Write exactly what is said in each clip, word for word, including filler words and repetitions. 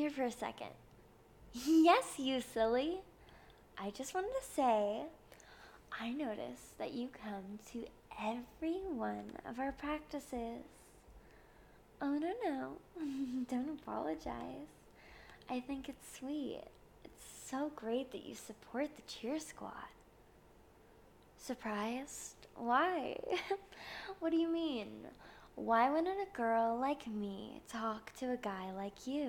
here for a second. Yes, you silly. I just wanted to say, I noticed that you come to every one of our practices. Oh, no, no. Don't apologize. I think it's sweet. It's so great that you support the cheer squad. Surprised? Why? What do you mean? Why wouldn't a girl like me talk to a guy like you?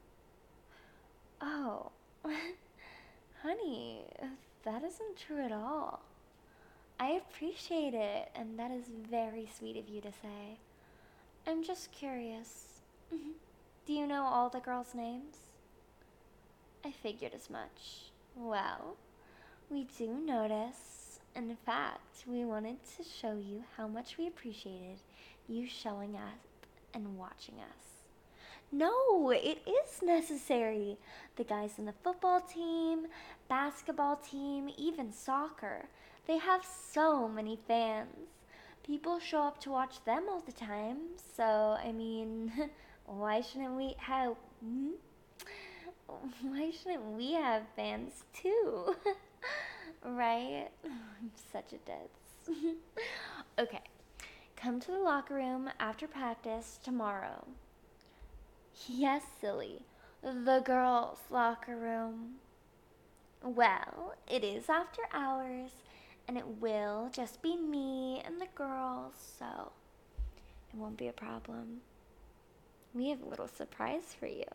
Oh, honey, that isn't true at all. I appreciate it, and that is very sweet of you to say. I'm just curious. Do you know all the girls' names? I figured as much. Well, we do notice. In fact, we wanted to show you how much we appreciated you showing up and watching us. No, it is necessary. The guys in the football team, basketball team, even soccer, they have so many fans. People show up to watch them all the time, so I mean, why shouldn't we have hmm? Why shouldn't we have fans too? Right? I'm such a ditz. Okay, come to the locker room after practice tomorrow. Yes, silly. The girls' locker room. Well, it is after hours, and it will just be me and the girls, so it won't be a problem. We have a little surprise for you.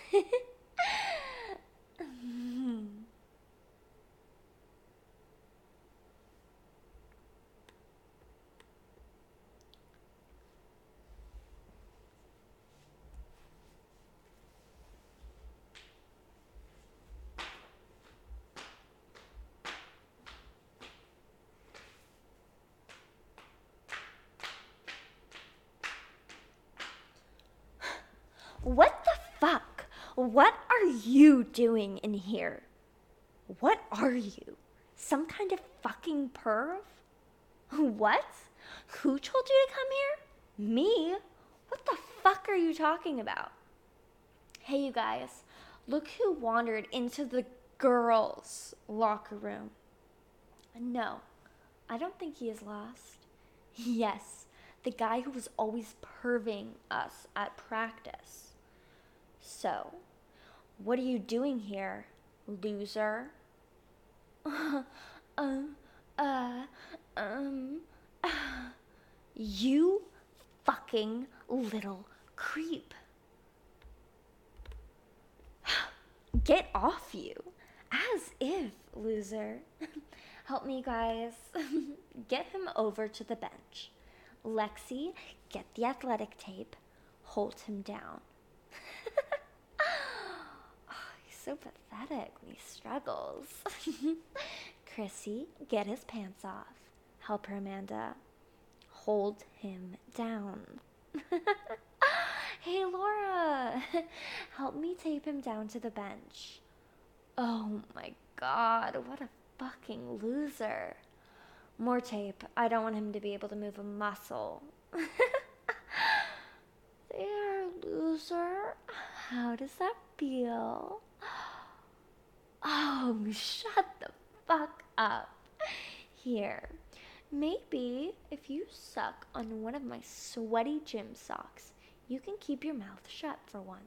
What the fuck? What are you doing in here? What are you? Some kind of fucking perv? What? Who told you to come here? Me? What the fuck are you talking about? Hey, you guys, look who wandered into the girls' locker room. No, I don't think he is lost. Yes, the guy who was always perving us at practice. So, what are you doing here, loser? um, uh, um, uh, you fucking little creep. Get off you. As if, loser. Help me, guys. Get him over to the bench. Lexi, get the athletic tape. Hold him down. Oh, he's so pathetic when he struggles. Chrissy, get his pants off. Help her, Amanda. Hold him down. Hey, Laura, help me tape him down to the bench. Oh my god, what a fucking loser. More tape. I don't want him to be able to move a muscle. There, loser. How does that feel? Oh, shut the fuck up. Here, maybe if you suck on one of my sweaty gym socks, you can keep your mouth shut for once.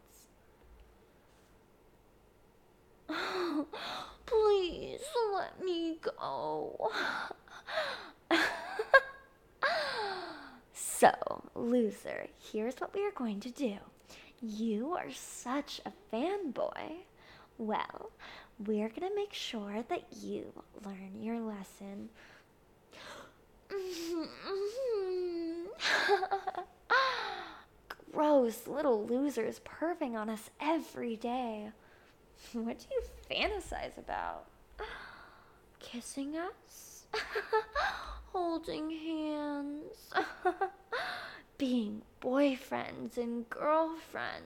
Please let me go. So, loser, here's what we are going to do. You are such a fanboy. Well, we're going to make sure that you learn your lesson. Gross little losers perving on us every day. What do you fantasize about? Kissing us? Holding hands? Being boyfriends and girlfriends?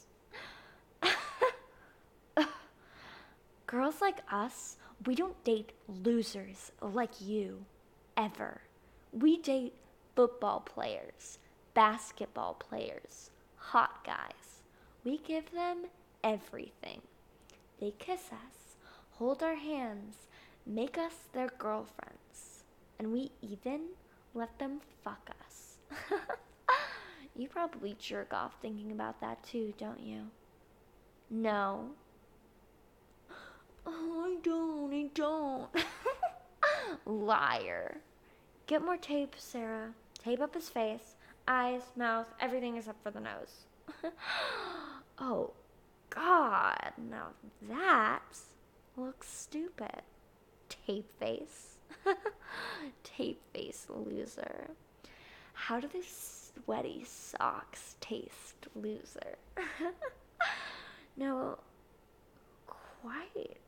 Girls like us, we don't date losers like you, ever. We date football players, basketball players, hot guys. We give them everything. They kiss us, hold our hands, make us their girlfriends, and we even let them fuck us. You probably jerk off thinking about that too, don't you? No. Oh, I don't, I don't. Liar. Get more tape, Sarah. Tape up his face, eyes, mouth, everything except for the nose. Oh, God. Now that looks stupid. Tape face. Tape face loser. How do these sweaty socks taste, loser? No, quite.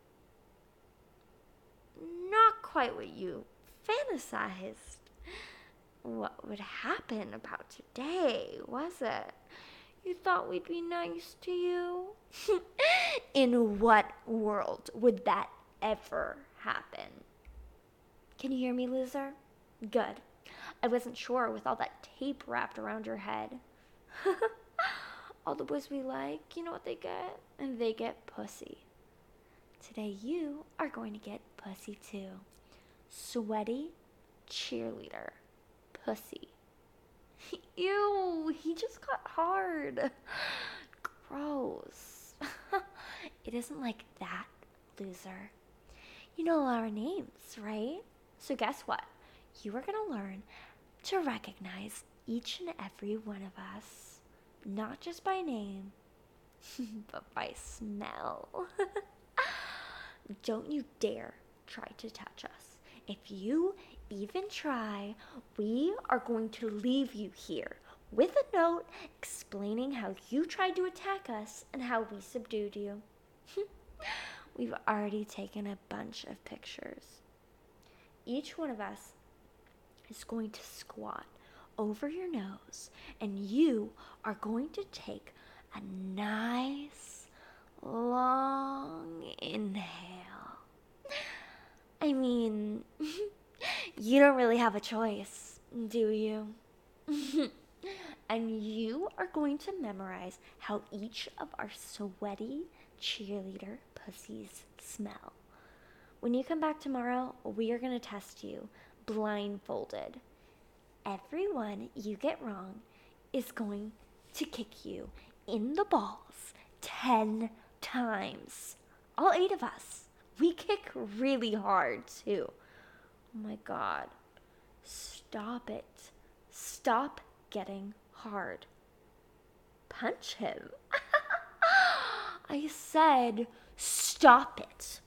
Not quite what you fantasized. What would happen about today, was it? You thought we'd be nice to you? In what world would that ever happen? Can you hear me, loser? Good. I wasn't sure with all that tape wrapped around your head. All the boys we like, you know what they get? And they get pussy. Today you are going to get pussy too. Sweaty cheerleader pussy. Ew, he just got hard. Gross. It isn't like that, loser. You know our names, right? So guess what? You are going to learn to recognize each and every one of us, not just by name, but by smell. Don't you dare try to touch us. If you even try, we are going to leave you here with a note explaining how you tried to attack us and how we subdued you. We've already taken a bunch of pictures. Each one of us is going to squat over your nose, and you are going to take a nice long inhale. I mean, you don't really have a choice, do you? And you are going to memorize how each of our sweaty cheerleader pussies smell. When you come back tomorrow, we are going to test you blindfolded. Everyone you get wrong is going to kick you in the balls ten times. All eight of us. We kick really hard too. Oh my God. Stop it. Stop getting hard. Punch him. I said stop it.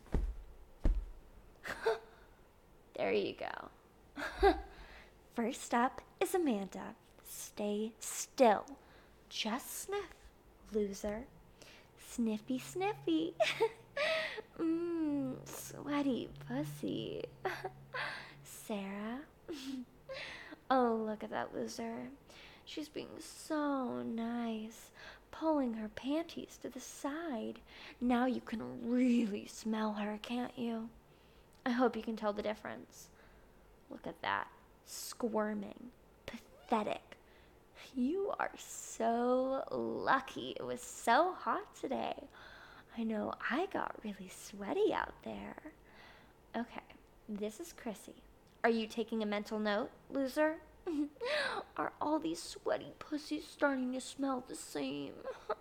There you go. First up is Amanda. Stay still. Just sniff, loser. Sniffy, sniffy. Mmm, sweaty pussy. Sarah. Oh, look at that loser. She's being so nice, pulling her panties to the side. Now you can really smell her, can't you? I hope you can tell the difference. Look at that. Squirming. Pathetic. You are so lucky it was so hot today. I know I got really sweaty out there. Okay, this is Chrissy. Are you taking a mental note, loser? Are all these sweaty pussies starting to smell the same?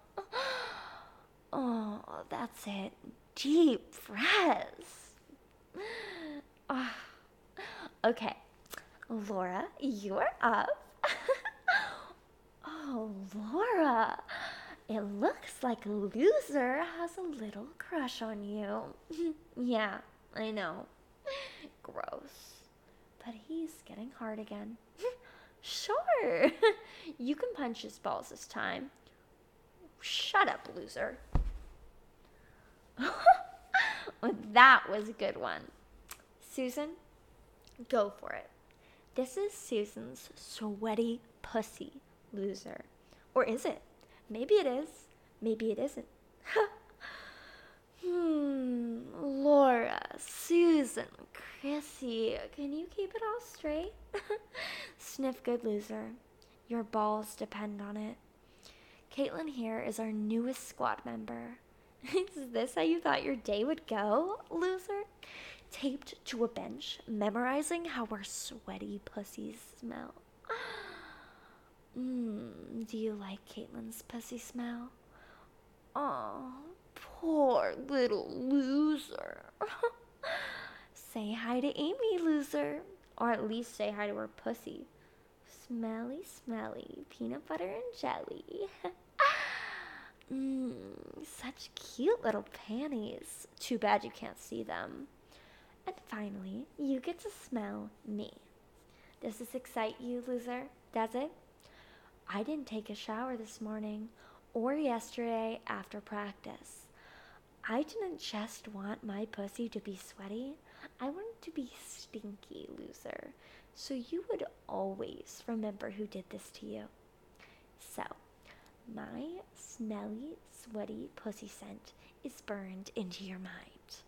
Oh, that's it. Deep breaths. Oh. Okay, Laura, you're up. Oh, Laura, it looks like loser has a little crush on you. Yeah, I know. Gross. But he's getting hard again. Sure. You can punch his balls this time. Shut up, loser. That was a good one. Susan, go for it. This is Susan's sweaty pussy, loser. Or is it? Maybe it is. Maybe it isn't. Hmm, Laura, Susan, Chrissy, can you keep it all straight? Sniff good, loser. Your balls depend on it. Caitlin here is our newest squad member. Is this how you thought your day would go, loser? Taped to a bench, memorizing how our sweaty pussies smell. Mmm, do you like Caitlin's pussy smell? Oh, poor little loser. Say hi to Amy, loser. Or at least say hi to her pussy. Smelly, smelly, peanut butter and jelly. Mmm, such cute little panties. Too bad you can't see them. And finally, you get to smell me. Does this excite you, loser? Does it? I didn't take a shower this morning or yesterday after practice. I didn't just want my pussy to be sweaty. I want it to be stinky, loser. So you would always remember who did this to you. So, my smelly, sweaty pussy scent is burned into your mind.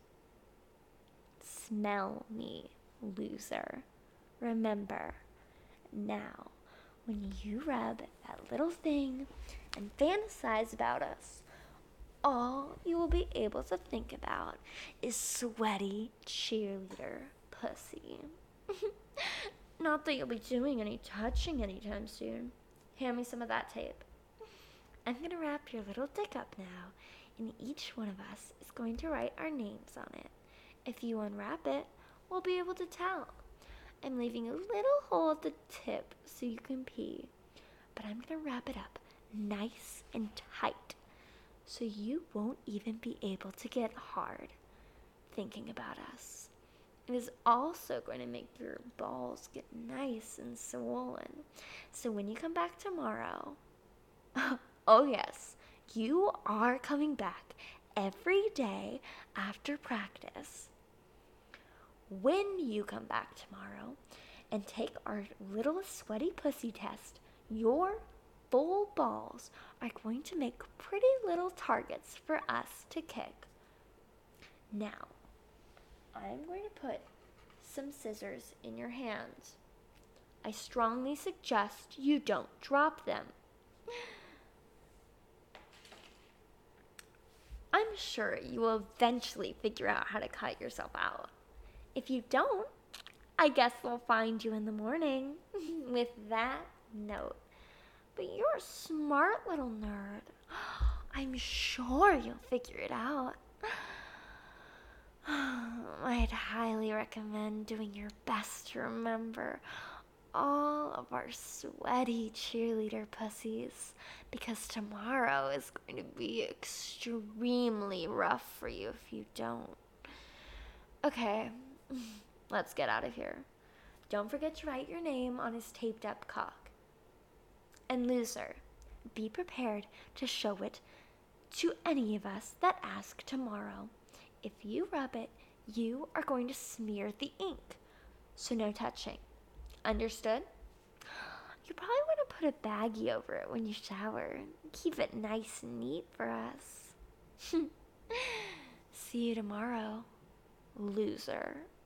Smell me, loser. Remember, now, when you rub that little thing and fantasize about us, all you will be able to think about is sweaty cheerleader pussy. Not that you'll be doing any touching anytime soon. Hand me some of that tape. I'm going to wrap your little dick up now, and each one of us is going to write our names on it. If you unwrap it, we'll be able to tell. I'm leaving a little hole at the tip so you can pee, but I'm going to wrap it up nice and tight so you won't even be able to get hard thinking about us. It is also going to make your balls get nice and swollen. So when you come back tomorrow, oh yes, you are coming back every day after practice. When you come back tomorrow and take our little sweaty pussy test, your full balls are going to make pretty little targets for us to kick. Now, I'm going to put some scissors in your hands. I strongly suggest you don't drop them. I'm sure you will eventually figure out how to cut yourself out. If you don't, I guess we'll find you in the morning with that note. But you're a smart little nerd. I'm sure you'll figure it out. I'd highly recommend doing your best to remember all of our sweaty cheerleader pussies, because tomorrow is going to be extremely rough for you if you don't. Okay, let's get out of here. Don't forget to write your name on his taped up cock. And loser, be prepared to show it to any of us that ask tomorrow. If you rub it, you are going to smear the ink. So no touching. Understood? You probably want to put a baggie over it when you shower. Keep it nice and neat for us. See you tomorrow, loser.